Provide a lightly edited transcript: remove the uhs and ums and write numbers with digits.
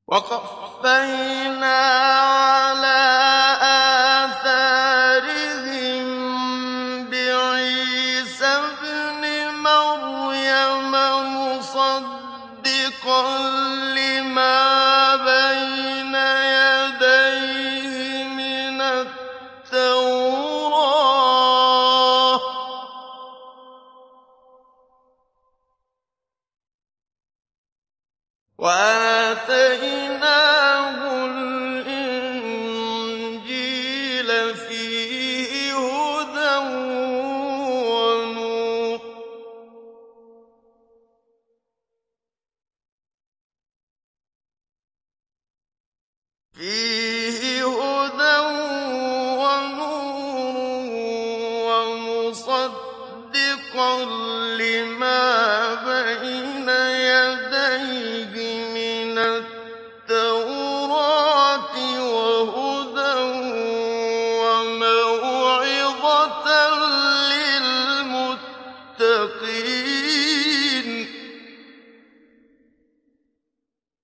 وَقَفَّيْنَا عَلَىٰ آثَارِهِم بِعِيسَى ابْنِ مَرْيَمَ مُصَدِّقًا لِّمَا بَيْنَ يَدَيْهِ مِنَ التَّوْرَاةِ ۖ وَآتَيْنَاهُ الْإِنجِيلَ فِيهِ هُدًى وَنُورٌ ۚ فِيهِ